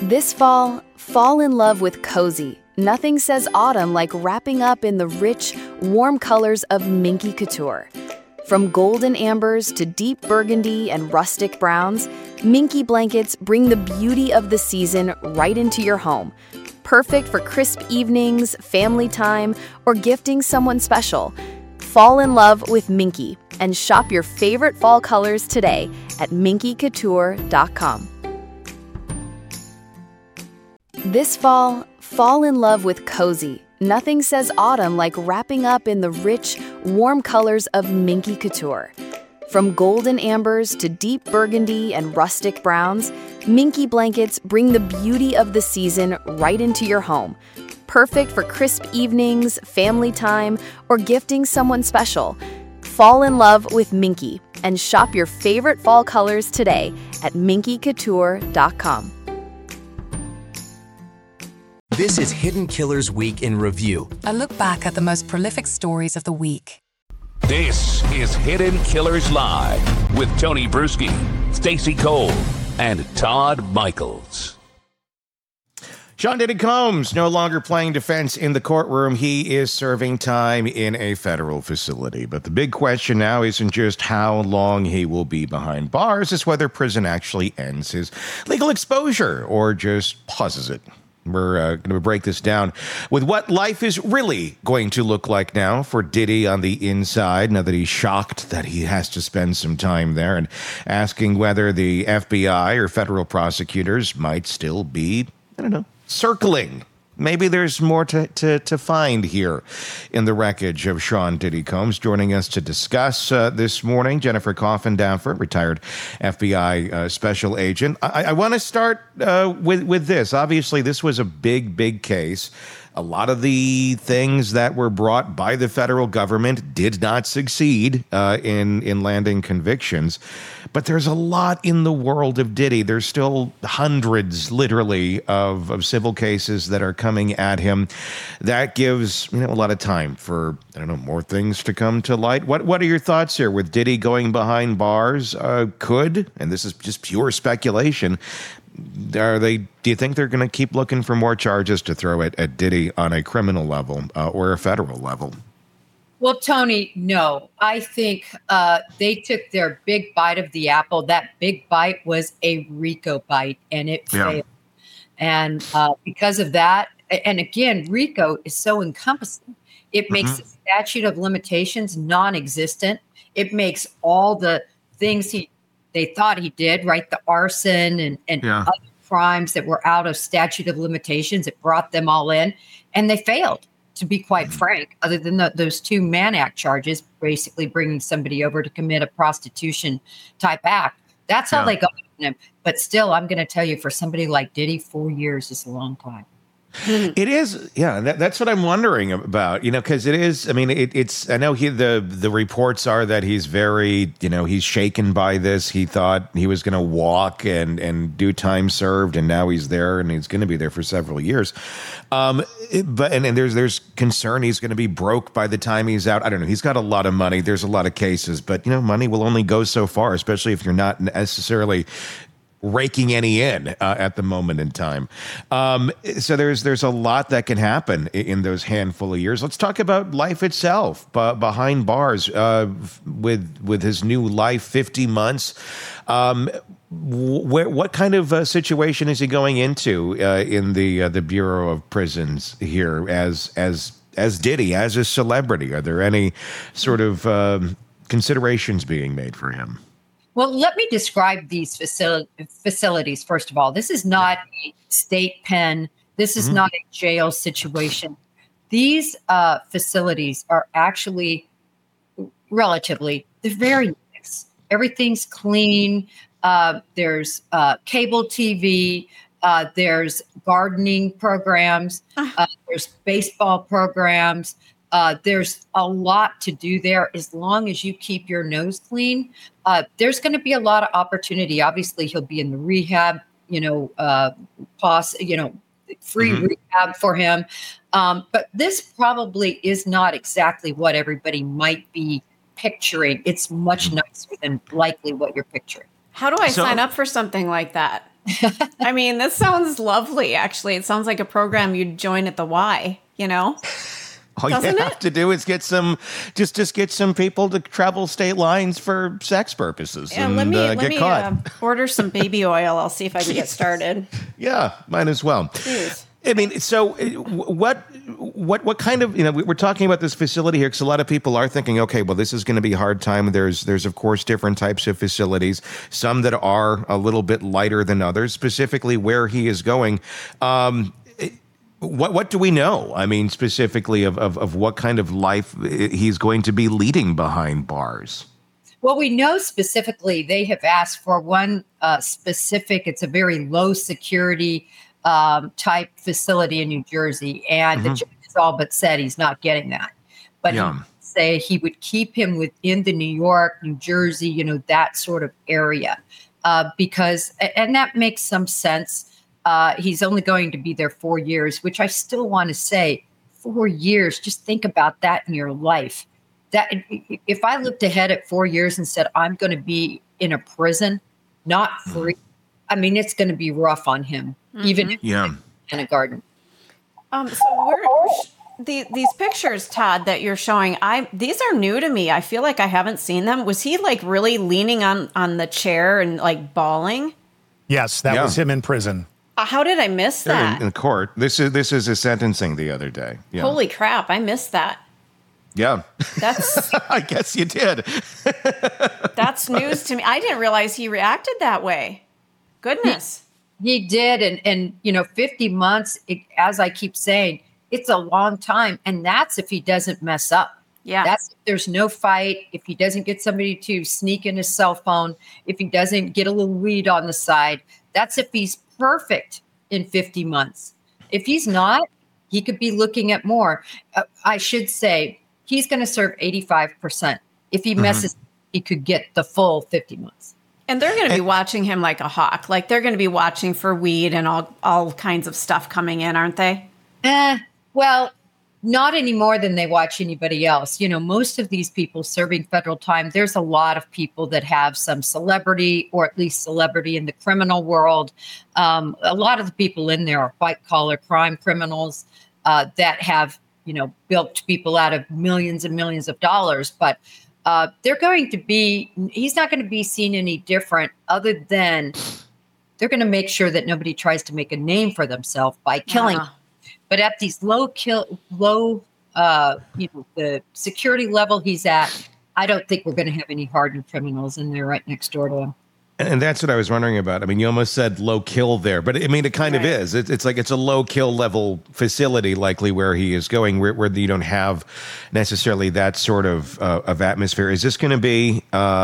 This fall, fall in love with cozy. Nothing says autumn like wrapping up in the rich, warm colors of Minky Couture. From golden ambers to deep burgundy and rustic browns, Minky blankets bring the beauty of the season right into your home. Perfect for crisp evenings, family time, or gifting someone special. Fall in love with Minky and shop your favorite fall colors today at minkycouture.com. This fall, fall in love with cozy. Nothing says autumn like wrapping up in the rich, warm colors of Minky Couture. From golden ambers to deep burgundy and rustic browns, Minky blankets bring the beauty of the season right into your home. Perfect for crisp evenings, family time, or gifting someone special. Fall in love with Minky and shop your favorite fall colors today at minkycouture.com. This is Hidden Killers Week in Review. A look back at the most prolific stories of the week. This is Hidden Killers Live with Tony Bruschi, Stacey Cole, and Todd Michaels. Sean Diddy Combs no longer playing defense in the courtroom. He is serving time in a federal facility. But the big question now isn't just how long he will be behind bars, it's whether prison actually ends his legal exposure or just pauses it. We're going to break this down with what life is really going to look like now for Diddy on the inside, now that he's shocked that he has to spend some time there, and asking whether the FBI or federal prosecutors might still be, circling. Maybe there's more to find here in the wreckage of Sean Diddy Combs. Joining us to discuss this morning, Jennifer Coffindaffer, retired FBI special agent. I want to start with this. Obviously, this was a big case. A lot of the things that were brought by the federal government did not succeed in landing convictions. But there's a lot in the world of Diddy. There's still hundreds, literally, of civil cases that are coming at him. That gives a lot of time for, more things to come to light. What are your thoughts here with Diddy going behind bars? Could, and this is just pure speculation, do you think they're going to keep looking for more charges to throw at Diddy on a criminal level or a federal level? Well, Tony, no. I think they took their big bite of the apple. That big bite was a RICO bite, and it failed. And because of that, and again, RICO is so encompassing. It makes the statute of limitations non-existent. It makes all the things they thought he did, right? The arson and other crimes that were out of statute of limitations. It brought them all in, and they failed, to be quite frank, other than those two Mann Act charges, basically bringing somebody over to commit a prostitution type act. That's how they got him. But still, I'm going to tell you, for somebody like Diddy, 4 years is a long time. It is, that's what I'm wondering about, because it is, it's, I know the reports are that he's very, he's shaken by this. He thought he was going to walk and do time served, and now he's there, and he's going to be there for several years. But there's concern he's going to be broke by the time he's out. I don't know. He's got a lot of money. There's a lot of cases, but, money will only go so far, especially if you're not necessarily raking any in at the moment in time. So there's a lot that can happen in those handful of years. Let's talk about life itself behind bars with his new life, 50 months. What kind of situation is he going into in the Bureau of Prisons here as Diddy, as a celebrity? Are there any sort of considerations being made for him? Well, let me describe these facilities, first of all. This is not a state pen. This is not a jail situation. These facilities are actually they're very nice. Everything's clean. There's cable TV. There's gardening programs. There's baseball programs. There's a lot to do there as long as you keep your nose clean. There's going to be a lot of opportunity. Obviously, he'll be in the rehab, free rehab for him. But this probably is not exactly what everybody might be picturing. It's much nicer than likely what you're picturing. How do I sign up for something like that? I mean, this sounds lovely, actually. It sounds like a program you'd join at the Y, you know? All you have to do is get some people to travel state lines for sex purposes and get caught. Order some baby oil. I'll see if I can get started. Yeah, might as well. Jeez. I mean, so what kind of, we're talking about this facility here because a lot of people are thinking, okay, well, this is going to be a hard time. There's of course different types of facilities, some that are a little bit lighter than others, specifically where he is going. What do we know? I mean, specifically of what kind of life he's going to be leading behind bars. Well, we know specifically they have asked for one specific, it's a very low security type facility in New Jersey. And the judge has all but said he's not getting that. But he say he would keep him within the New York, New Jersey, that sort of area. Because that makes some sense. He's only going to be there 4 years, which I still want to say 4 years. Just think about that in your life. That if I looked ahead at 4 years and said, I'm going to be in a prison, not free, I mean, it's going to be rough on him, even in a garden. So these pictures, Todd, that you're showing, these are new to me. I feel like I haven't seen them. Was he like really leaning on the chair and like bawling? Yes, that was him in prison. How did I miss that? In court. This is his sentencing the other day. Yeah. Holy crap, I missed that. Yeah. That's I guess you did. That's news to me. I didn't realize he reacted that way. Goodness. He did. And 50 months, as I keep saying, it's a long time. And that's if he doesn't mess up. Yeah. That's if there's no fight, if he doesn't get somebody to sneak in his cell phone, if he doesn't get a little weed on the side. That's if he's perfect in 50 months. If he's not, he could be looking at more. I should say he's going to serve 85%. If he messes, he could get the full 50 months. And they're going to be watching him like a hawk. Like they're going to be watching for weed and all kinds of stuff coming in, aren't they? Well, not any more than they watch anybody else. Most of these people serving federal time, there's a lot of people that have some celebrity or at least celebrity in the criminal world. A lot of the people in there are white-collar crime criminals that have, bilked people out of millions and millions of dollars. But he's not going to be seen any different other than they're going to make sure that nobody tries to make a name for themselves by killing. But at these low, the security level he's at, I don't think we're going to have any hardened criminals in there right next door to him. And that's what I was wondering about. I mean, you almost said low kill there, but I mean, it kind of is. It's like it's a low kill level facility, likely where he is going, where you don't have necessarily that sort of atmosphere. Is this going to be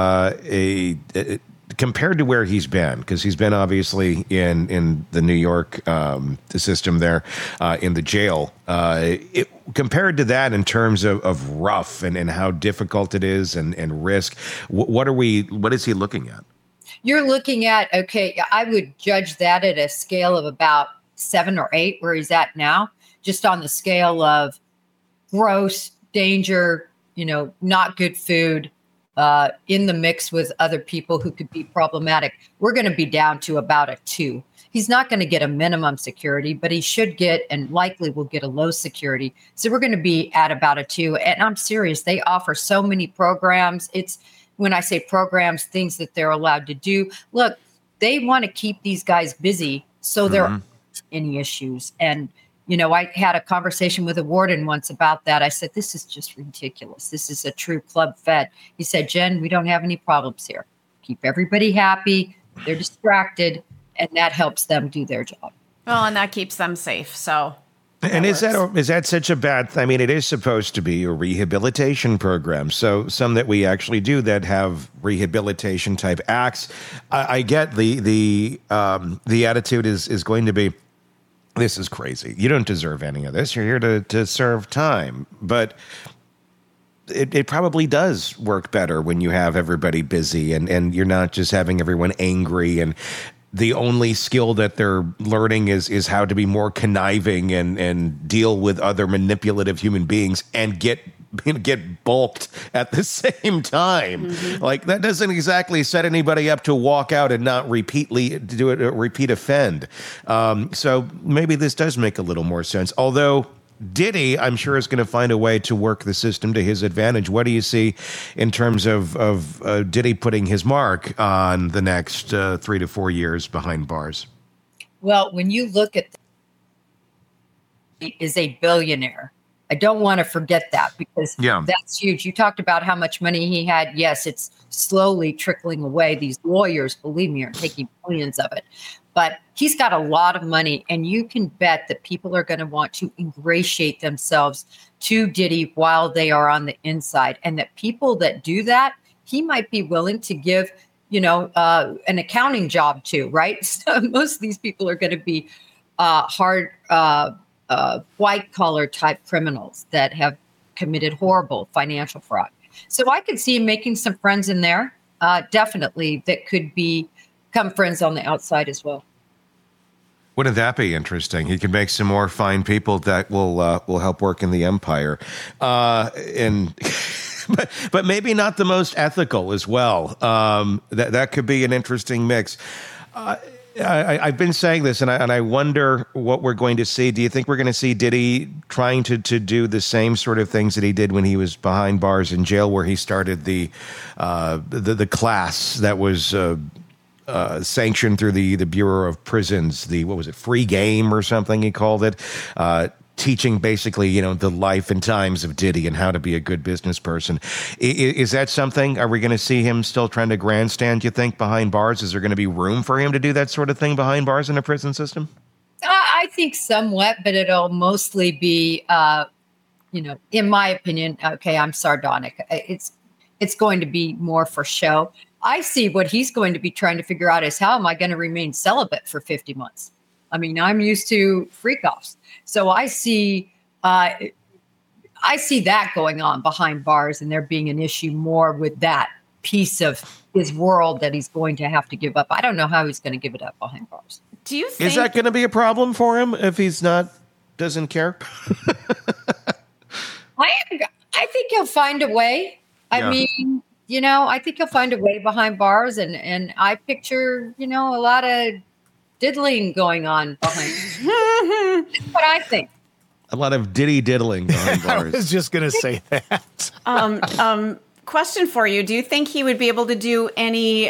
compared to where he's been? Because he's been obviously in the New York the system there in the jail. Compared to that in terms of rough and how difficult it is and risk, what is he looking at? You're looking at, I would judge that at a scale of about 7 or 8, where he's at now, just on the scale of gross, danger, not good food, in the mix with other people who could be problematic. We're going to be down to about a 2. He's not going to get a minimum security, but he should get and likely will get a low security. So we're going to be at about a 2. And I'm serious. They offer so many programs. When I say programs, things that they're allowed to do. Look, they want to keep these guys busy so there aren't any issues. And, I had a conversation with a warden once about that. I said, this is just ridiculous. This is a true club fed. He said, Jen, we don't have any problems here. Keep everybody happy. They're distracted, and that helps them do their job. Well, and that keeps them safe. So. And is that such a bad thing? I mean, it is supposed to be a rehabilitation program. So some that we actually do that have rehabilitation type acts. I get the attitude is going to be, this is crazy. You don't deserve any of this. You're here to serve time. But it probably does work better when you have everybody busy and you're not just having everyone angry and the only skill that they're learning is how to be more conniving and deal with other manipulative human beings and get get bulked at the same time. Mm-hmm. Like, that doesn't exactly set anybody up to walk out and not repeat offend. So maybe this does make a little more sense. Although Diddy, I'm sure, is going to find a way to work the system to his advantage. What do you see in terms of Diddy putting his mark on the next 3 to 4 years behind bars? Well, when you look at he is a billionaire. I don't want to forget that, because that's huge. You talked about how much money he had. Yes, it's slowly trickling away. These lawyers, believe me, are taking millions of it. But he's got a lot of money, and you can bet that people are going to want to ingratiate themselves to Diddy while they are on the inside. And that people that do that, he might be willing to give, an accounting job to, right? So most of these people are going to be hard, white-collar type criminals that have committed horrible financial fraud. So I could see him making some friends in there, definitely, that could become friends on the outside as well. Wouldn't that be interesting? He could make some more fine people that will help work in the empire, and but maybe not the most ethical as well. That could be an interesting mix. I've been saying this, and I wonder what we're going to see. Do you think we're going to see Diddy trying to do the same sort of things that he did when he was behind bars in jail, where he started the class that was sanctioned through the Bureau of Prisons, free game or something he called it, teaching basically, the life and times of Diddy and how to be a good business person. Is that something? Are we going to see him still trying to grandstand, you think, behind bars? Is there going to be room for him to do that sort of thing behind bars in a prison system? I think somewhat, but it'll mostly be, in my opinion, okay, I'm sardonic. It's going to be more for show. I see what he's going to be trying to figure out is, how am I going to remain celibate for 50 months? I mean, I'm used to freak-offs. So I see that going on behind bars, and there being an issue more with that piece of his world that he's going to have to give up. I don't know how he's going to give it up behind bars. Do you think... Is that going to be a problem for him if he's doesn't care? I think he'll find a way. I mean... I think he'll find a way behind bars, and I picture, a lot of diddling going on behind. That's what I think. A lot of diddling behind bars. I was just going to say that. Question for you. Do you think he would be able to do any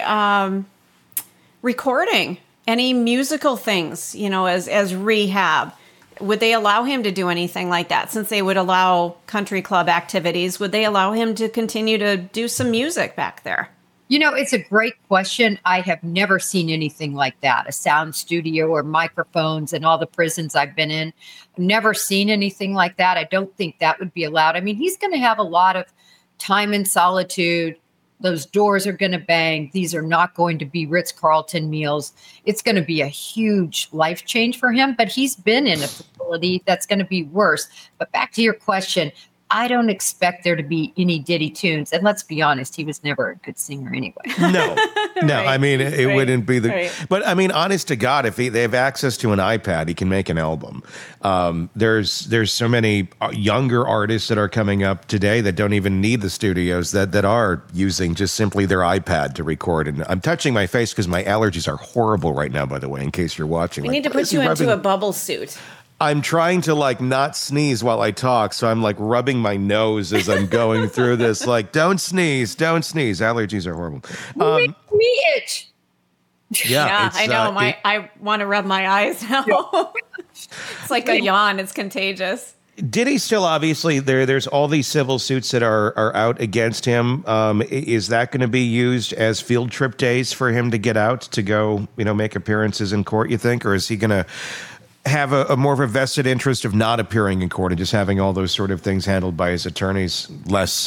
recording, any musical things, as rehab? Would they allow him to do anything like that? Since they would allow country club activities, would they allow him to continue to do some music back there? It's a great question. I have never seen anything like that, a sound studio or microphones in all the prisons I've been in. Never seen anything like that. I don't think that would be allowed. I mean, he's going to have a lot of time in solitude. Those doors are going to bang. These are not going to be Ritz-Carlton meals. It's going to be a huge life change for him, but he's been in a facility that's going to be worse. But back to your question, I don't expect there to be any Diddy tunes. And let's be honest, he was never a good singer anyway. No. Right. I mean, it wouldn't be the... Right. But I mean, honest to God, if they have access to an iPad, he can make an album. There's so many younger artists that are coming up today that don't even need the studios, that are using just simply their iPad to record. And I'm touching my face because my allergies are horrible right now, by the way, in case you're watching. We need to put you into a bubble suit. I'm trying to not sneeze while I talk, so I'm rubbing my nose as I'm going through this. Don't sneeze. Allergies are horrible. Me itch. Yeah, I know. I want to rub my eyes now. It's like a yawn. It's contagious. Diddy still obviously there's all these civil suits that are out against him. Is that going to be used as field trip days for him to get out to go, make appearances in court, you think, or is he going to have a more of a vested interest of not appearing in court and just having all those sort of things handled by his attorneys, less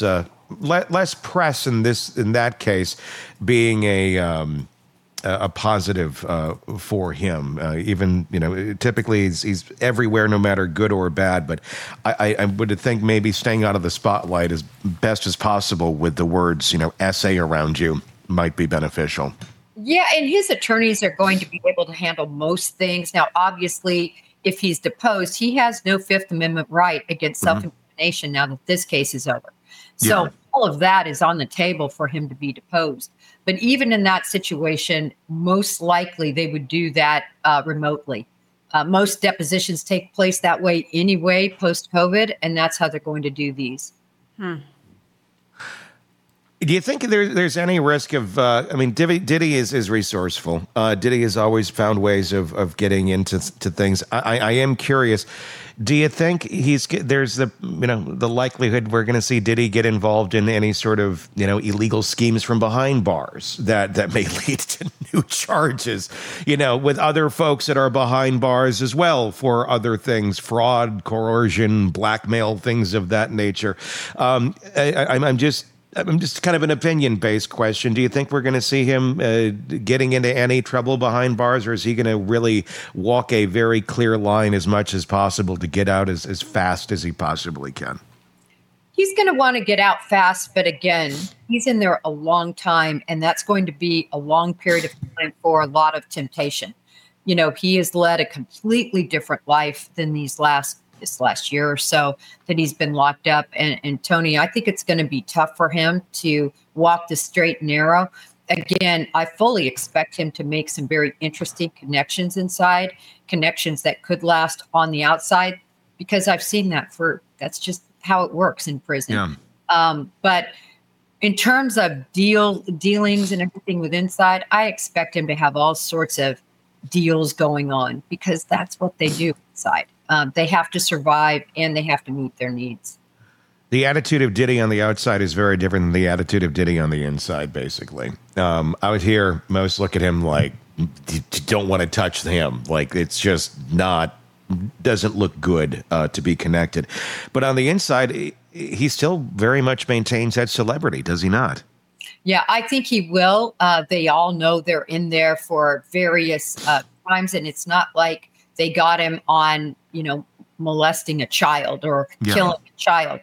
press in that case being a positive for him. Even typically he's everywhere, no matter good or bad. But I would think maybe staying out of the spotlight as best as possible with the words essay around you might be beneficial. Yeah, and his attorneys are going to be able to handle most things. Now, obviously, if he's deposed, he has no Fifth Amendment right against self-incrimination cross-examination now that this case is over. So all of that is on the table for him to be deposed. But even in that situation, most likely they would do that remotely. Most depositions take place that way anyway, post-COVID, and that's how they're going to do these. Do you think there's any risk of, Diddy is resourceful. Diddy has always found ways of getting into things. I am curious. Do you think there's the likelihood we're going to see Diddy get involved in any sort of, illegal schemes from behind bars that may lead to new charges, with other folks that are behind bars as well for other things, fraud, coercion, blackmail, things of that nature? I'm just kind of an opinion-based question. Do you think we're going to see him getting into any trouble behind bars, or is he going to really walk a very clear line as much as possible to get out as fast as he possibly can? He's going to want to get out fast, but again, he's in there a long time, and that's going to be a long period of time for a lot of temptation. He has led a completely different life than this last year or so that he's been locked up. And Tony, I think it's going to be tough for him to walk the straight and narrow. Again, I fully expect him to make some very interesting connections inside, connections that could last on the outside, because I've seen that's just how it works in prison. Yeah. But in terms of dealings and everything with inside, I expect him to have all sorts of deals going on, because that's what they do inside. They have to survive and they have to meet their needs. The attitude of Diddy on the outside is very different than the attitude of Diddy on the inside, basically. Out here, most look at him like, you don't want to touch him. Like, it's just doesn't look good to be connected. But on the inside, he still very much maintains that celebrity, does he not? Yeah, I think he will. They all know they're in there for various crimes, and it's not like they got him on, molesting a child or killing a child.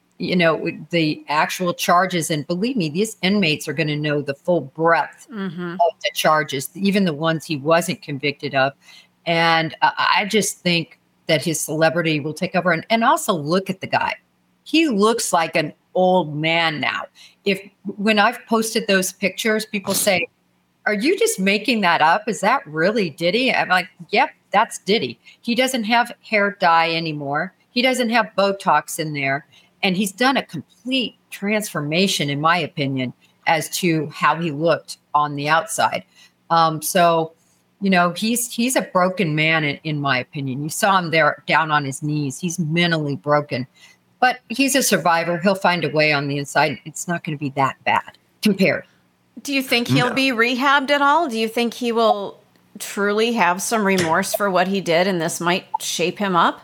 The actual charges, and believe me, these inmates are going to know the full breadth of the charges, even the ones he wasn't convicted of. And I just think that his celebrity will take over. And also look at the guy. He looks like an old man now. When I've posted those pictures, people say, "Are you just making that up? Is that really Diddy?" I'm like, yep, that's Diddy. He doesn't have hair dye anymore. He doesn't have Botox in there. And he's done a complete transformation, in my opinion, as to how he looked on the outside. So, he's a broken man, in my opinion. You saw him there down on his knees. He's mentally broken. But he's a survivor. He'll find a way on the inside. It's not going to be that bad compared. Do you think he'll be rehabbed at all? Do you think he will truly have some remorse for what he did, and this might shape him up?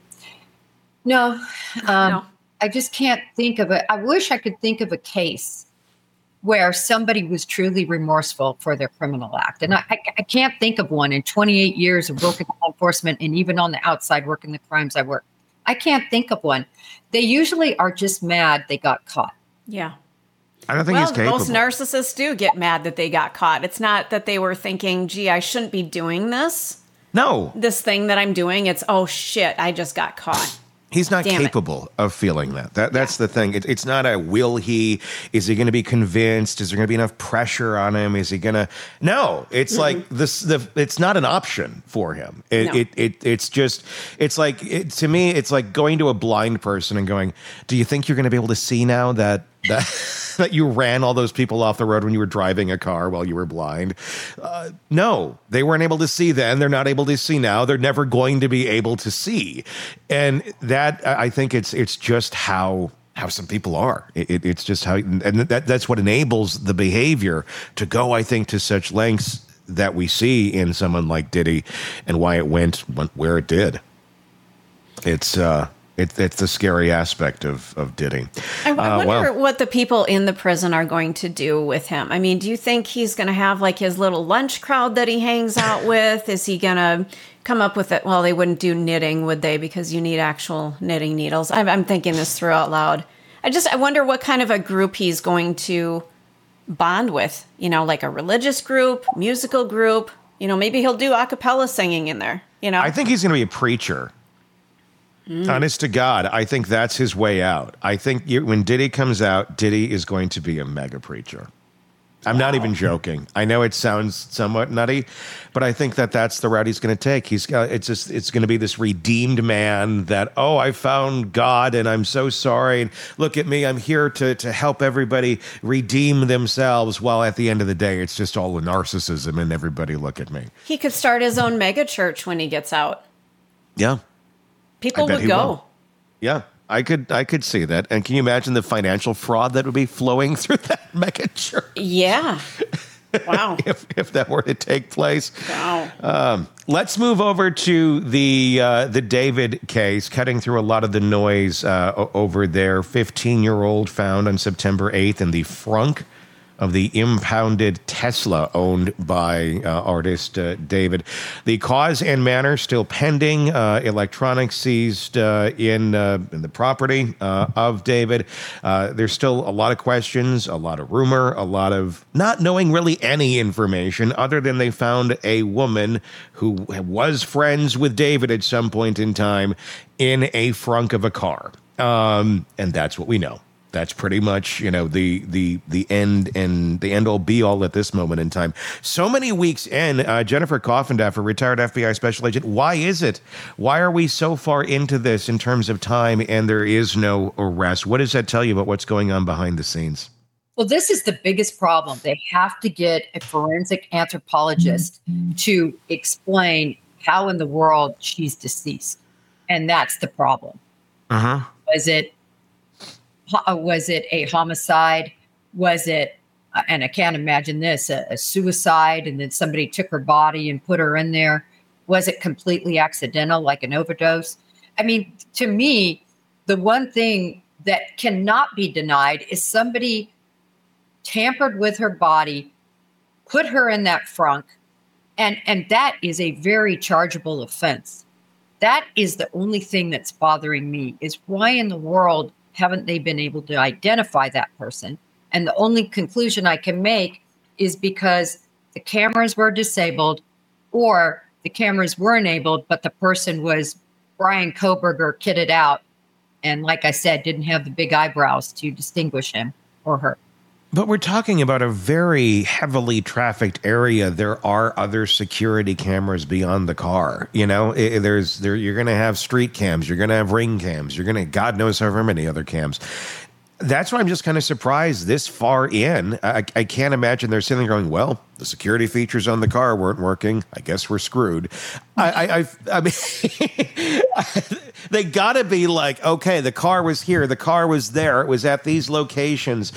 No. No. I just can't think of it. I wish I could think of a case where somebody was truly remorseful for their criminal act. And I can't think of one in 28 years of working in law enforcement, and even on the outside working the crimes I work. I can't think of one. They usually are just mad they got caught. Yeah. I don't think he's capable. Most narcissists do get mad that they got caught. It's not that they were thinking, gee, I shouldn't be doing this. No. This thing that I'm doing, it's, oh, shit, I just got caught. He's not capable of feeling that. That's the thing. It's not a will he. Is he going to be convinced? Is there going to be enough pressure on him? Is he going to? No. It's like this. It's not an option for him. It's just. It's like to me. It's like going to a blind person and going, "Do you think you're going to be able to see now that you ran all those people off the road when you were driving a car while you were blind?" No, they weren't able to see then. They're not able to see now. They're never going to be able to see. And that, I think it's just how some people are. It's just how, and that's what enables the behavior to go, I think, to such lengths that we see in someone like Diddy, and why it went where it did. It's the scary aspect of Diddy. I wonder what the people in the prison are going to do with him. I mean, do you think he's going to have like his little lunch crowd that he hangs out with? Is he going to come up with it? Well, they wouldn't do knitting, would they? Because you need actual knitting needles. I'm thinking this through out loud. I wonder what kind of a group he's going to bond with. Like a religious group, musical group. Maybe he'll do a cappella singing in there. I think he's going to be a preacher. Honest to God, I think that's his way out. I think when Diddy comes out, Diddy is going to be a mega preacher. I'm not even joking. I know it sounds somewhat nutty, but I think that's the route he's going to take. It's going to be this redeemed man that, oh, I found God and I'm so sorry. And look at me. I'm here to help everybody redeem themselves. While at the end of the day, it's just all the narcissism and everybody look at me. He could start his own mega church when he gets out. Yeah. People would go. Will. Yeah. I could see that. And can you imagine the financial fraud that would be flowing through that mega church? Yeah. Wow. if that were to take place. Wow. Let's move over to the David case, cutting through a lot of the noise over there. 15-year-old found on September 8th in the frunk of the impounded Tesla owned by artist David. The cause and manner still pending. Electronics seized in the property of David. There's still a lot of questions, a lot of rumor, a lot of not knowing really any information other than they found a woman who was friends with David at some point in time in a frunk of a car. And that's what we know. That's pretty much, the end and the end all be all at this moment in time. So many weeks in, Jennifer Coffindaffer, retired FBI special agent. Why is it? Why are we so far into this in terms of time and there is no arrest? What does that tell you about what's going on behind the scenes? Well, this is the biggest problem. They have to get a forensic anthropologist to explain how in the world she's deceased. And that's the problem. Uh-huh. Was it a homicide? Was it, and I can't imagine this, a suicide, and then somebody took her body and put her in there? Was it completely accidental, like an overdose? I mean, to me, the one thing that cannot be denied is somebody tampered with her body, put her in that frunk, and that is a very chargeable offense. That is the only thing that's bothering me, is why in the world haven't they been able to identify that person? And the only conclusion I can make is because the cameras were disabled or the cameras were enabled, but the person was Brian Kohberger kitted out. And like I said, didn't have the big eyebrows to distinguish him or her. But we're talking about a very heavily trafficked area. There are other security cameras beyond the car. You're going to have street cams. You're going to have ring cams. You're going to, God knows however many other cams. That's why I'm just kind of surprised this far in. I can't imagine they're sitting there going, well, the security features on the car weren't working. I guess we're screwed. I mean, they got to be like, okay, the car was here. The car was there. It was at these locations.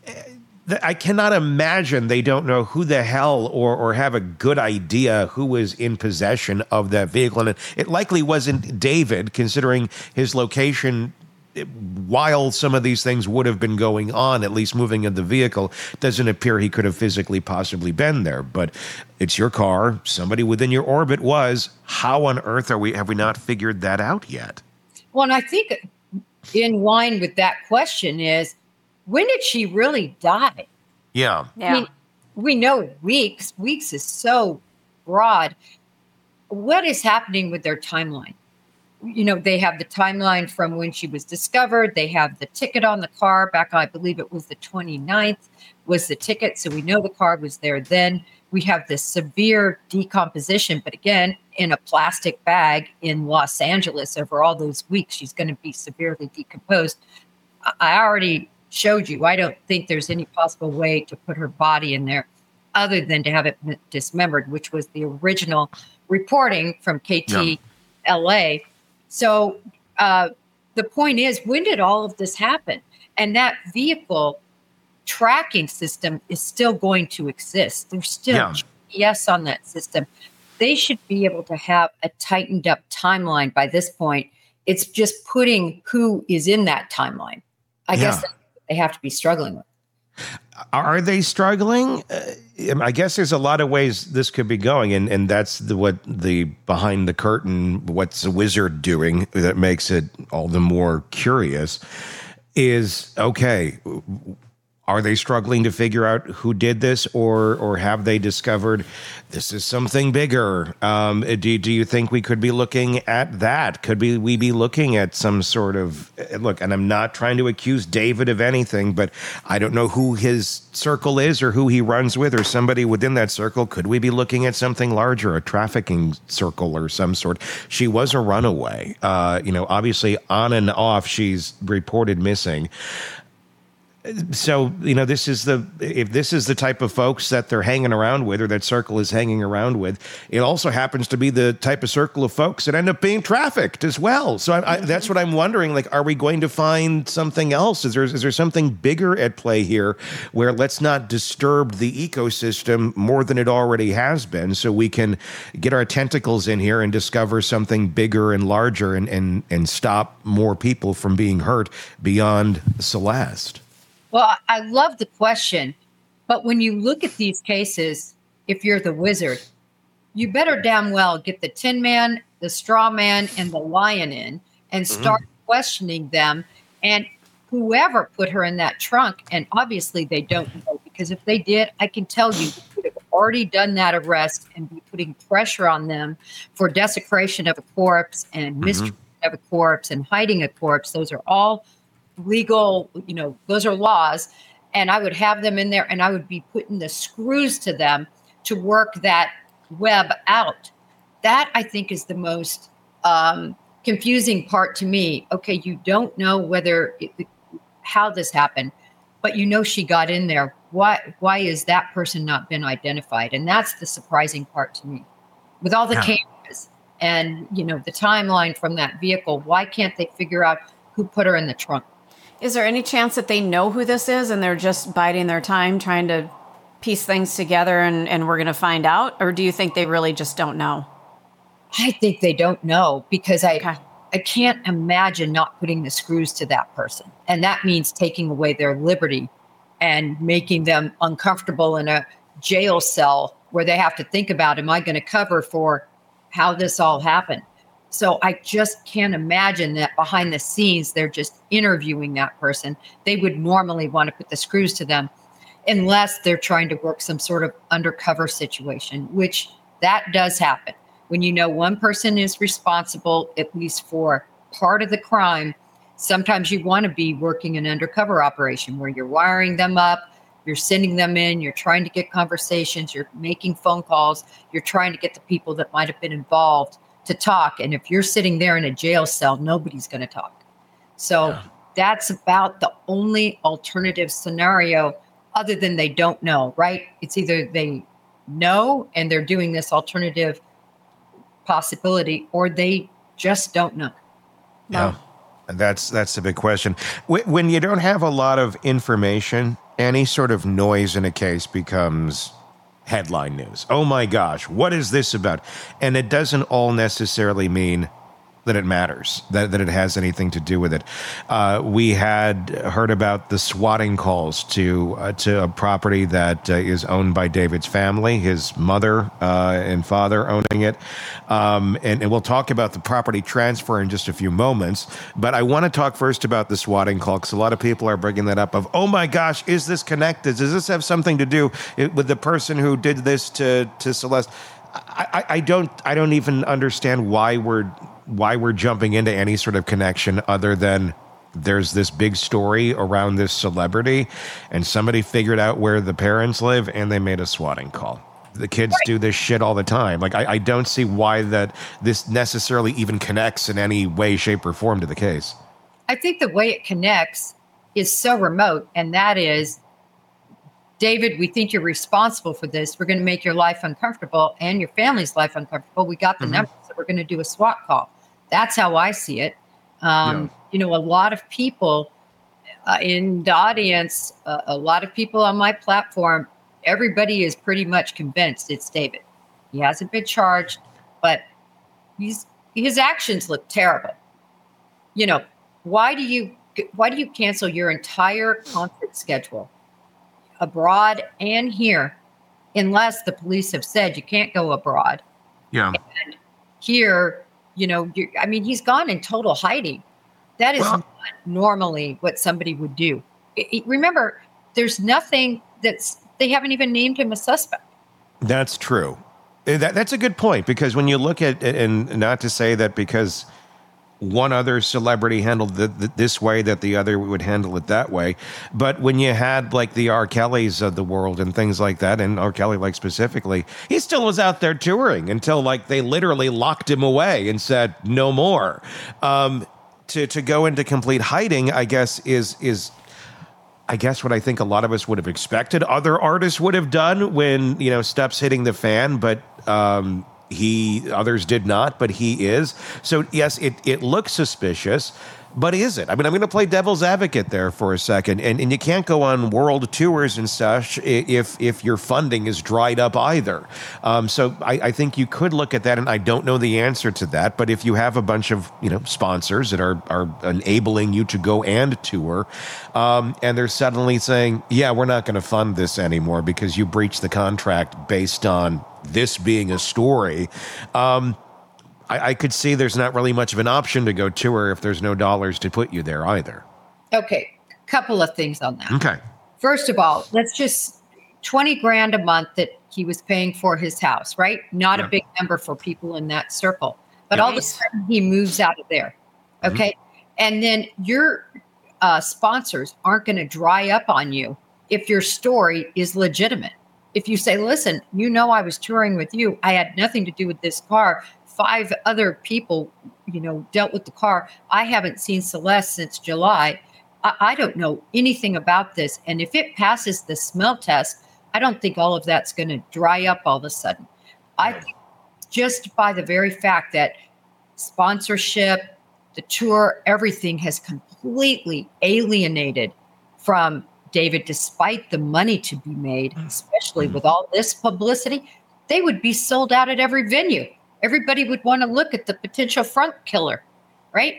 I cannot imagine they don't know who the hell or have a good idea who was in possession of that vehicle. And it likely wasn't David, considering his location while some of these things would have been going on, at least moving in the vehicle. Doesn't appear he could have physically possibly been there. But it's your car. Somebody within your orbit was. How on earth have we not figured that out yet? Well, and I think in line with that question is, when did she really die? Yeah. I mean, we know weeks. Weeks is so broad. What is happening with their timeline? They have the timeline from when she was discovered. They have the ticket on the car back, I believe it was the 29th was the ticket. So we know the car was there then. We have this severe decomposition, but again, in a plastic bag in Los Angeles over all those weeks, she's going to be severely decomposed. I already showed you, I don't think there's any possible way to put her body in there other than to have it dismembered, which was the original reporting from KTLA. So the point is, when did all of this happen? And that vehicle tracking system is still going to exist. There's still GPS on that system. They should be able to have a tightened up timeline by this point. It's just putting who is in that timeline. I guess they have to be struggling with. Are they struggling? I guess there's a lot of ways this could be going, and that's what the behind the curtain, what's the wizard doing that makes it all the more curious is, okay, Are they struggling to figure out who did this, or have they discovered this is something bigger? Do you think we could be looking at that? Could we be looking at some sort of look? And I'm not trying to accuse David of anything, but I don't know who his circle is or who he runs with or somebody within that circle. Could we be looking at something larger, a trafficking circle or some sort? She was a runaway. Obviously on and off, she's reported missing. So, if this is the type of folks that they're hanging around with, or that circle is hanging around with, it also happens to be the type of circle of folks that end up being trafficked as well. So that's what I'm wondering. Like, are we going to find something else? Is there something bigger at play here where let's not disturb the ecosystem more than it already has been, so we can get our tentacles in here and discover something bigger and larger and stop more people from being hurt beyond Celeste? Well, I love the question, but when you look at these cases, if you're the wizard, you better damn well get the Tin Man, the Straw Man, and the Lion in and start questioning them and whoever put her in that trunk. And obviously they don't know, because if they did, I can tell you, they would have already done that arrest and be putting pressure on them for desecration of a corpse and mistreatment of a corpse and hiding a corpse. Those are all legal, those are laws, and I would have them in there and I would be putting the screws to them to work that web out. That, I think, is the most confusing part to me. Okay, you don't know how this happened, but she got in there. Why is that person not been identified? And that's the surprising part to me. With all the cameras and, the timeline from that vehicle, why can't they figure out who put her in the trunk? Is there any chance that they know who this is and they're just biding their time trying to piece things together and we're going to find out? Or do you think they really just don't know? I think they don't know, because I can't imagine not putting the screws to that person. And that means taking away their liberty and making them uncomfortable in a jail cell where they have to think about, am I going to cover for how this all happened? So I just can't imagine that behind the scenes, they're just interviewing that person. They would normally want to put the screws to them unless they're trying to work some sort of undercover situation, which that does happen. When one person is responsible, at least for part of the crime, sometimes you want to be working an undercover operation where you're wiring them up, you're sending them in, you're trying to get conversations, you're making phone calls, you're trying to get the people that might have been involved to talk. And if you're sitting there in a jail cell, nobody's going to talk. So that's about the only alternative scenario, other than they don't know, right? It's either they know and they're doing this alternative possibility, or they just don't know. Yeah, and that's the big question. When you don't have a lot of information, any sort of noise in a case becomes headline news. Oh my gosh, what is this about? And it doesn't all necessarily mean that it matters, that it has anything to do with it. We had heard about the swatting calls to a property that is owned by David's family, his mother and father owning it. And we'll talk about the property transfer in just a few moments. But I want to talk first about the swatting call, because a lot of people are bringing that up of, oh my gosh, is this connected? Does this have something to do with the person who did this to Celeste? I don't even understand why we're jumping into any sort of connection, other than there's this big story around this celebrity and somebody figured out where the parents live and they made a swatting call. The kids do this shit all the time. Like, I don't see why that this necessarily even connects in any way, shape, or form to the case. I think the way it connects is so remote, and that is, David, we think you're responsible for this. We're going to make your life uncomfortable and your family's life uncomfortable. We got the numbers, so we're going to do a SWAT call. That's how I see it. A lot of people in the audience, a lot of people on my platform, everybody is pretty much convinced it's David. He hasn't been charged, but his actions look terrible. Why do you cancel your entire concert schedule, abroad and here, unless the police have said you can't go abroad? Yeah. And here, he's gone in total hiding. That is not normally what somebody would do. Remember, there's nothing they haven't even named him a suspect. That's true. That's a good point, because when you look at, and not to say that because one other celebrity handled this way that the other would handle it that way, but when you had like the R. Kellys of the world and things like that, and R. Kelly like specifically, he still was out there touring until like they literally locked him away and said no more. To go into complete hiding, I guess, is I guess what I think a lot of us would have expected other artists would have done when, stuff's hitting the fan, but others did not, but he is. So yes, it looks suspicious, but is it? I mean, I'm going to play devil's advocate there for a second, and you can't go on world tours and such if your funding is dried up either. So I think you could look at that, and I don't know the answer to that, but if you have a bunch of sponsors that are enabling you to go and tour, and they're suddenly saying, yeah, we're not going to fund this anymore because you breached the contract based on this being a story, I could see there's not really much of an option to go tour if there's no dollars to put you there either. Okay, couple of things on that. Okay. First of all, let's just $20,000 a month that he was paying for his house, right? Not a big number for people in that circle, but all of a sudden he moves out of there. Okay, and then your sponsors aren't going to dry up on you if your story is legitimate. If you say, listen, I was touring with you. I had nothing to do with this car. 5 other people, dealt with the car. I haven't seen Celeste since July. I don't know anything about this. And if it passes the smell test, I don't think all of that's going to dry up all of a sudden. I think just by the very fact that sponsorship, the tour, everything has completely alienated from David, despite the money to be made, especially with all this publicity, they would be sold out at every venue. Everybody would want to look at the potential front killer, right?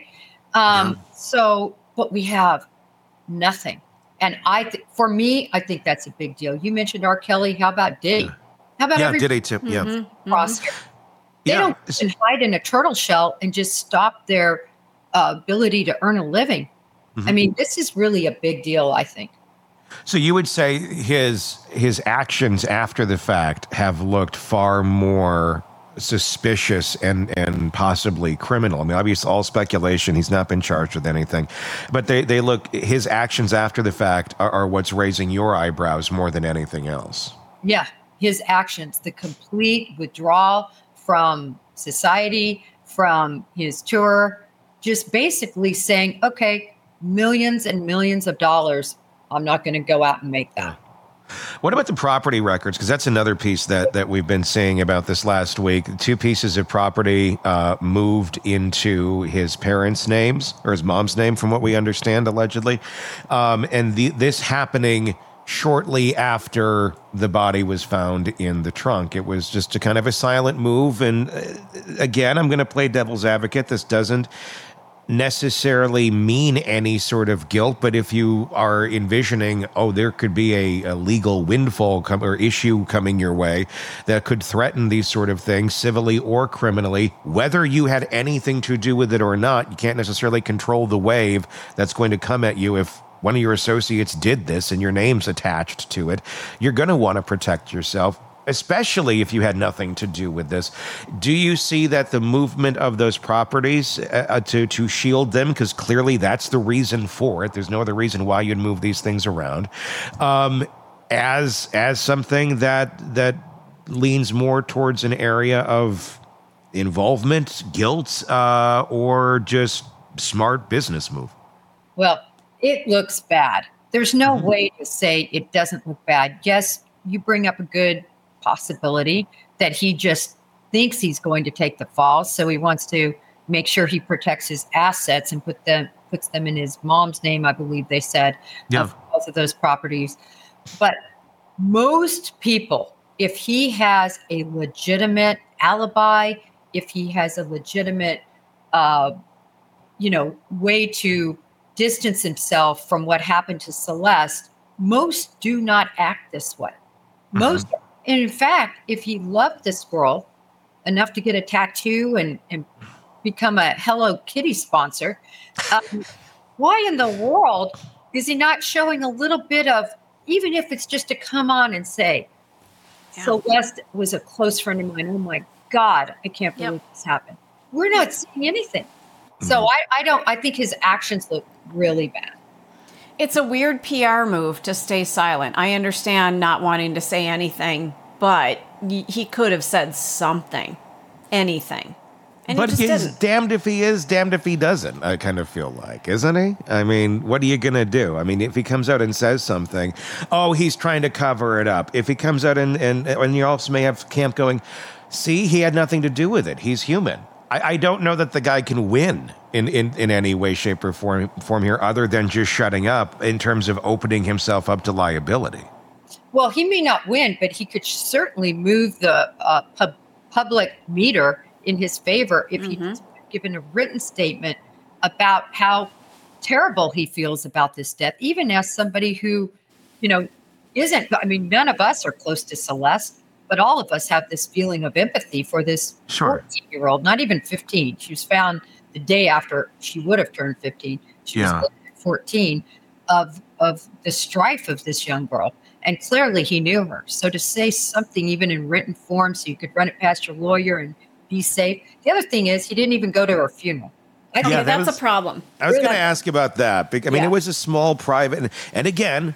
But we have nothing. And for me, I think that's a big deal. You mentioned R. Kelly. How about Diddy? How about Diddy too? Cross here? They don't even hide in a turtle shell and just stop their ability to earn a living. I mean, this is really a big deal, I think. So you would say his actions after the fact have looked far more suspicious and possibly criminal. I mean, obviously, all speculation. He's not been charged with anything, but they look. His actions after the fact are what's raising your eyebrows more than anything else. Yeah, his actions, the complete withdrawal from society, from his tour, just basically saying, okay, millions and millions of dollars. I'm not going to go out and make that. What about the property records? Because that's another piece that we've been seeing about this last week. 2 pieces of property moved into his parents' names, or his mom's name, from what we understand, allegedly. And this happening shortly after the body was found in the trunk. It was just a kind of a silent move. And again, I'm going to play devil's advocate. This doesn't necessarily mean any sort of guilt, but if you are envisioning, there could be a legal windfall or issue coming your way that could threaten these sort of things, civilly or criminally, whether you had anything to do with it or not, you can't necessarily control the wave that's going to come at you if one of your associates did this and your name's attached to it. You're going to want to protect yourself, especially if you had nothing to do with this. Do you see that the movement of those properties to shield them, because clearly that's the reason for it, there's no other reason why you'd move these things around, as something that leans more towards an area of involvement, guilt, or just smart business move? Well, it looks bad. There's no way to say it doesn't look bad. Yes, you bring up a good possibility that he just thinks he's going to take the fall, so he wants to make sure he protects his assets and puts them in his mom's name, I believe they said, of both of those properties. But most people, if he has a legitimate alibi, if he has a legitimate way to distance himself from what happened to Celeste, most do not act this way. Most And in fact, if he loved this girl enough to get a tattoo and become a Hello Kitty sponsor, why in the world is he not showing a little bit of even if it's just to come on and say, Celeste was a close friend of mine. Oh my God, I can't believe this happened. We're not seeing anything. So I think his actions look really bad. It's a weird PR move to stay silent. I understand not wanting to say anything, but he could have said something, anything. And but he he's didn't. damned if he is, damned if he doesn't, I kind of feel like, isn't he? I mean, what are you going to do? I mean, if he comes out and says something, he's trying to cover it up. If he comes out and you also may have camp going, see, he had nothing to do with it. He's human. I don't know that the guy can win in any way, shape, or form here other than just shutting up in terms of opening himself up to liability. Well, he may not win, but he could certainly move the public meter in his favor if he's given a written statement about how terrible he feels about this death, even as somebody who, isn't, I mean, none of us are close to Celeste, but all of us have this feeling of empathy for this 14-year-old, not even 15. She was found the day after she would have turned 15. She was 14 of the strife of this young girl. And clearly he knew her. So to say something even in written form so you could run it past your lawyer and be safe. The other thing is he didn't even go to her funeral. That's a problem. I was going to ask about that. I mean, it was a small private, and again,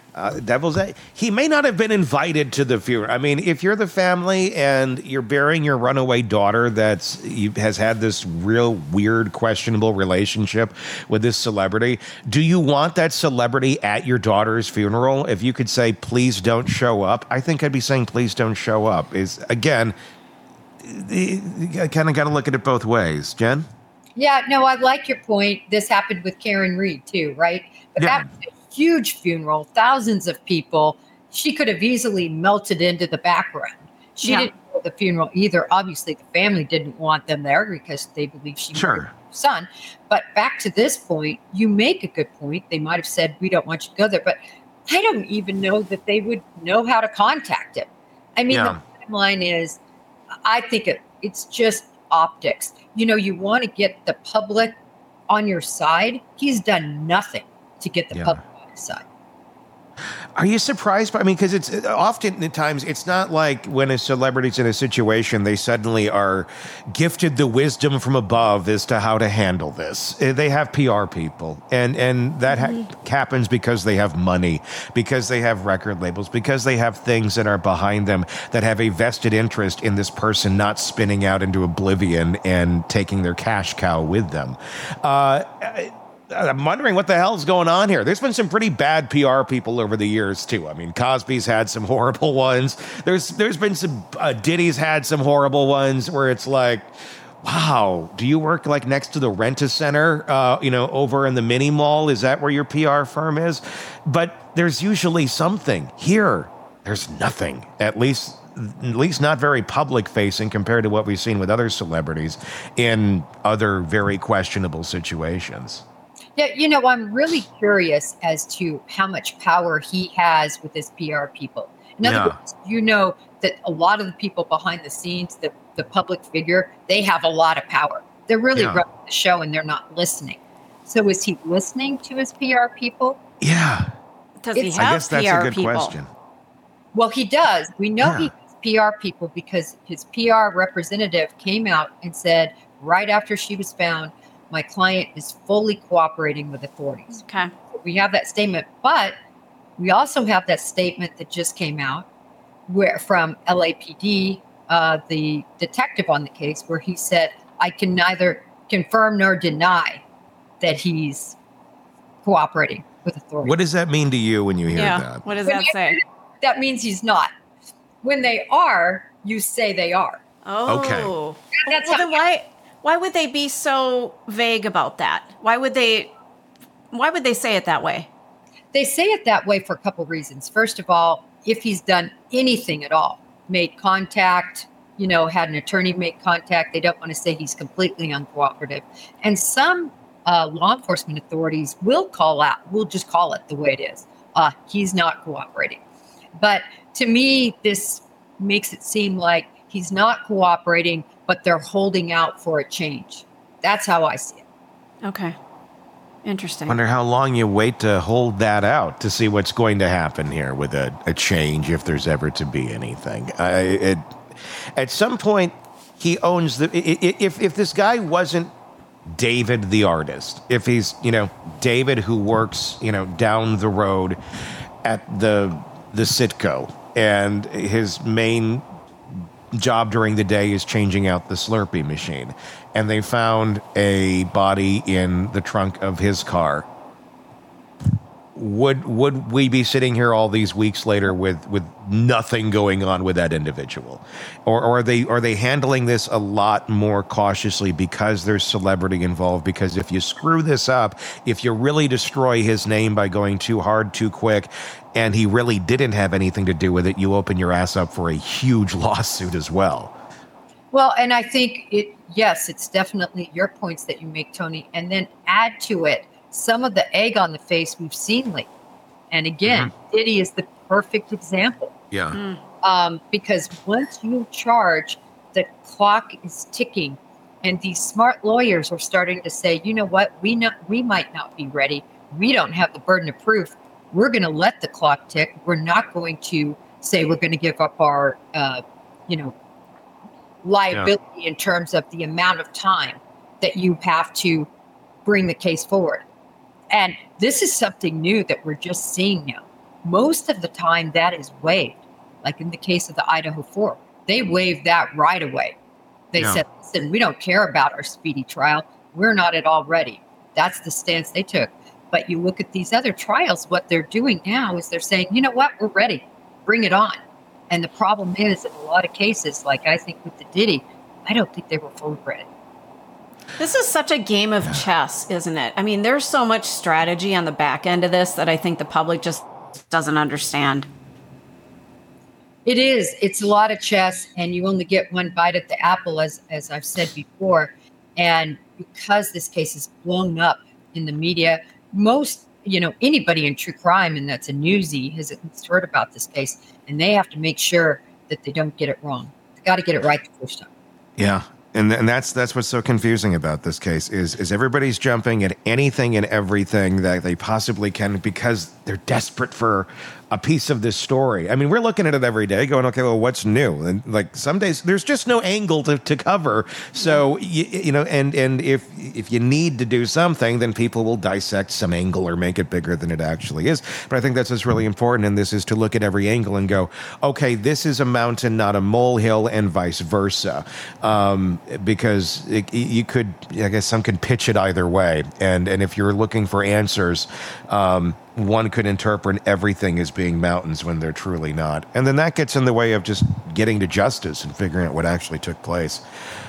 he may not have been invited to the funeral. I mean, if you're the family and you're burying your runaway daughter has had this real weird, questionable relationship with this celebrity, do you want that celebrity at your daughter's funeral? If you could say, please don't show up, I think I'd be saying, please don't show up. Again, you kind of got to look at it both ways. Jen? Yeah, no, I like your point. This happened with Karen Reed too, right? But that was a huge funeral, thousands of people. She could have easily melted into the background. She didn't go to the funeral either. Obviously, the family didn't want them there because they believe she murdered her son. But back to this point, you make a good point. They might have said, we don't want you to go there. But I don't even know that they would know how to contact him. I mean, the bottom line is, I think it's just optics. You want to get the public on your side. He's done nothing to get the public on his side. Are you surprised by, because it's oftentimes it's not like when a celebrity's in a situation, they suddenly are gifted the wisdom from above as to how to handle this. They have PR people and that happens because they have money, because they have record labels, because they have things that are behind them that have a vested interest in this person not spinning out into oblivion and taking their cash cow with them. I'm wondering what the hell's going on here. There's been some pretty bad PR people over the years, too. I mean, Cosby's had some horrible ones. There's been some, Diddy's had some horrible ones where it's like, wow, do you work like next to the Rent-A-Center, over in the mini mall? Is that where your PR firm is? But there's usually something. Here, there's nothing, at least not very public facing compared to what we've seen with other celebrities in other very questionable situations. Yeah, I'm really curious as to how much power he has with his PR people. In other words, that a lot of the people behind the scenes, the public figure, they have a lot of power. They're really running the show and they're not listening. So is he listening to his PR people? Yeah. Does he have I guess that's PR a good people? question. Well, he does. We know he has PR people because his PR representative came out and said right after she was found, my client is fully cooperating with authorities. Okay. We have that statement, but we also have that statement that just came out from LAPD, the detective on the case, where he said, I can neither confirm nor deny that he's cooperating with authorities. What does that mean to you when you hear that? What does that say? That means he's not. When they are, you say they are. Oh. Okay. That's then why would they be so vague about that? Why would they say it that way? They say it that way for a couple of reasons. First of all, if he's done anything at all, made contact, had an attorney make contact, they don't want to say he's completely uncooperative. And some law enforcement authorities will just call it the way it is. He's not cooperating. But to me, this makes it seem like he's not cooperating, but they're holding out for a change. That's how I see it. Okay. Interesting. Wonder how long you wait to hold that out to see what's going to happen here with a change, if there's ever to be anything. At some point, he owns the. If this guy wasn't David the artist, if he's David who works down the road at the Citgo, and his main job during the day is changing out the Slurpee machine, and they found a body in the trunk of his car, would we be sitting here all these weeks later with nothing going on with that individual? Or are they handling this a lot more cautiously because there's celebrity involved? Because if you screw this up, if you really destroy his name by going too hard, too quick, and he really didn't have anything to do with it, you open your ass up for a huge lawsuit as well. Well, and I think it's definitely your points that you make, Tony, and then add to it some of the egg on the face we've seen lately. And again, Diddy is the perfect example. Yeah. Because once you charge, the clock is ticking, and these smart lawyers are starting to say, you know what, we might not be ready. We don't have the burden of proof. We're going to let the clock tick. We're not going to say we're going to give up our, liability in terms of the amount of time that you have to bring the case forward. And this is something new that we're just seeing now. Most of the time that is waived. Like in the case of the Idaho 4, they waived that right away. They said, listen, we don't care about our speedy trial. We're not at all ready. That's the stance they took. But you look at these other trials, what they're doing now is they're saying, you know what, we're ready. Bring it on. And the problem is, in a lot of cases, like I think with the Diddy, I don't think they were fully ready. This is such a game of chess, isn't it? I mean, there's so much strategy on the back end of this that I think the public just doesn't understand. It is. It's a lot of chess, and you only get one bite at the apple, as I've said before. And because this case is blown up in the media, anybody in true crime, and that's a newsie, has at least heard about this case, and they have to make sure that they don't get it wrong. They got to get it right the first time. Yeah. And that's what's so confusing about this case is everybody's jumping at anything and everything that they possibly can because they're desperate for a piece of this story. I mean, we're looking at it every day going, okay, well, what's new? And like some days there's just no angle to cover. So, and if you need to do something, then people will dissect some angle or make it bigger than it actually is. But I think that's what's really important in this is to look at every angle and go, okay, this is a mountain, not a molehill, and vice versa. Because you could, I guess some could pitch it either way. And if you're looking for answers, one could interpret everything as being mountains when they're truly not. And then that gets in the way of just getting to justice and figuring out what actually took place.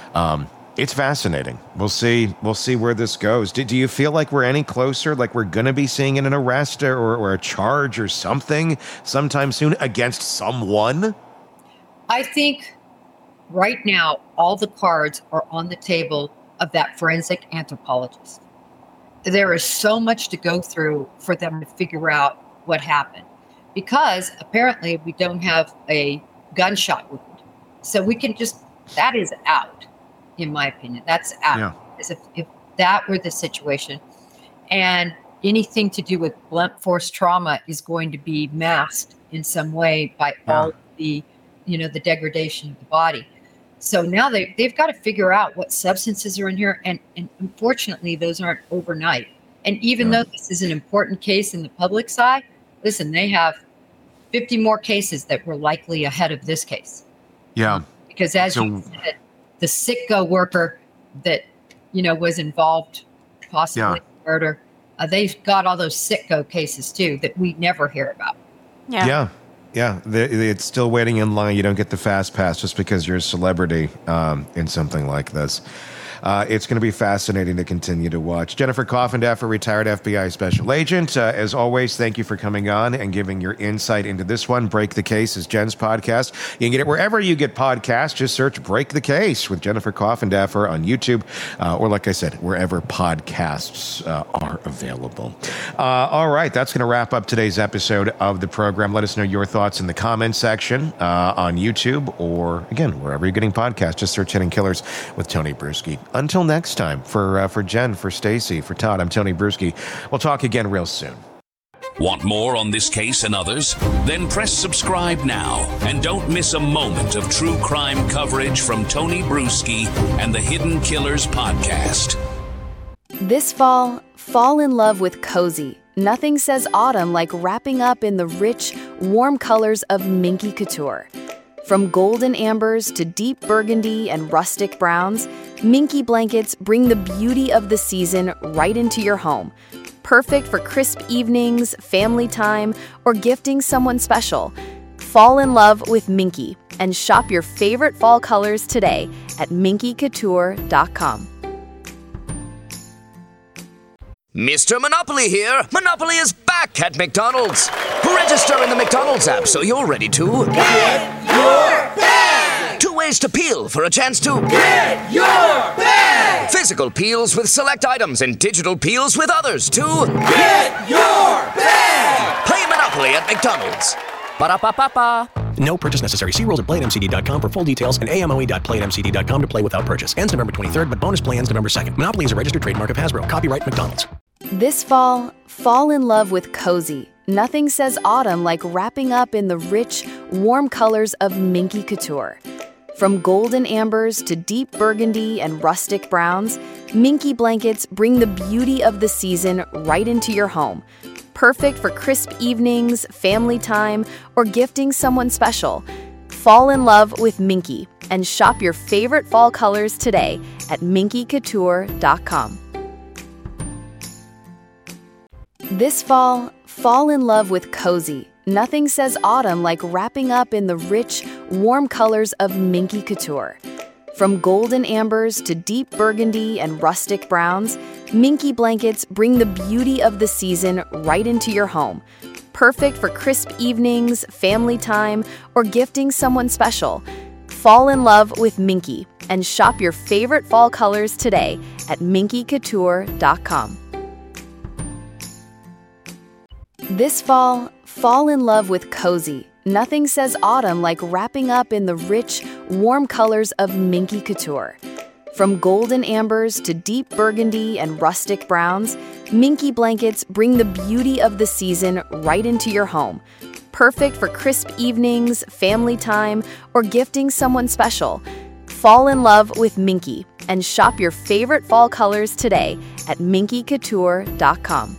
It's fascinating. We'll see where this goes. Do you feel like we're any closer, like we're going to be seeing an arrest or a charge or something sometime soon against someone? I think right now, all the cards are on the table of that forensic anthropologist. There is so much to go through for them to figure out what happened, because apparently we don't have a gunshot wound. So we can that is out, in my opinion. That's out. Yeah. As if that were the situation. And anything to do with blunt force trauma is going to be masked in some way by all the, the degradation of the body. So now they've got to figure out what substances are in here. And unfortunately, those aren't overnight. And even though this is an important case in the public side, listen, they have 50 more cases that were likely ahead of this case. Yeah. Because as you said, the Citgo worker that, was involved possibly in murder, they've got all those Citgo cases too that we never hear about. Yeah. Yeah, it's still waiting in line. You don't get the fast pass just because you're a celebrity in something like this. It's going to be fascinating to continue to watch. Jennifer Coffindaffer, retired FBI special agent. As always, thank you for coming on and giving your insight into this one. Break the Case is Jen's podcast. You can get it wherever you get podcasts. Just search Break the Case with Jennifer Coffindaffer on YouTube, or like I said, wherever podcasts are available. All right, that's going to wrap up today's episode of the program. Let us know your thoughts in the comments section on YouTube, or again, wherever you're getting podcasts. Just search Hidden Killers with Tony Bruschi. until next time, for Jen, for Stacy, for Todd, I'm Tony Bruschi. We'll talk again real soon. Want more on this case and others? Then press subscribe now and don't miss a moment of true crime coverage from Tony Bruschi and the Hidden Killers podcast. This fall, fall in love with cozy. Nothing says autumn like wrapping up in the rich, warm colors of Minky Couture. From golden ambers to deep burgundy and rustic browns, Minky blankets bring the beauty of the season right into your home. Perfect for crisp evenings, family time, or gifting someone special. Fall in love with Minky and shop your favorite fall colors today at minkycouture.com. Mr. Monopoly here. Monopoly is back at McDonald's. Register in the McDonald's app so you're ready to get your bag. 2 ways to peel for a chance to get your bag. Physical peels with select items and digital peels with others to get your bag. Play Monopoly at McDonald's. Ba-da-ba-ba-ba. No purchase necessary. See rules at playatmcd.com for full details and amoe.playatmcd.com to play without purchase. Ends November 23rd, but bonus play ends November 2nd. Monopoly is a registered trademark of Hasbro. Copyright McDonald's. This fall, fall in love with cozy. Nothing says autumn like wrapping up in the rich, warm colors of Minky Couture. From golden ambers to deep burgundy and rustic browns, Minky blankets bring the beauty of the season right into your home. Perfect for crisp evenings, family time, or gifting someone special. Fall in love with Minky and shop your favorite fall colors today at minkycouture.com. This fall, fall in love with cozy. Nothing says autumn like wrapping up in the rich, warm colors of Minky Couture. From golden ambers to deep burgundy and rustic browns, Minky blankets bring the beauty of the season right into your home. Perfect for crisp evenings, family time, or gifting someone special. Fall in love with Minky and shop your favorite fall colors today at minkycouture.com. This fall, fall in love with cozy. Nothing says autumn like wrapping up in the rich, warm colors of Minky Couture. From golden ambers to deep burgundy and rustic browns, Minky blankets bring the beauty of the season right into your home. Perfect for crisp evenings, family time, or gifting someone special. Fall in love with Minky and shop your favorite fall colors today at minkycouture.com.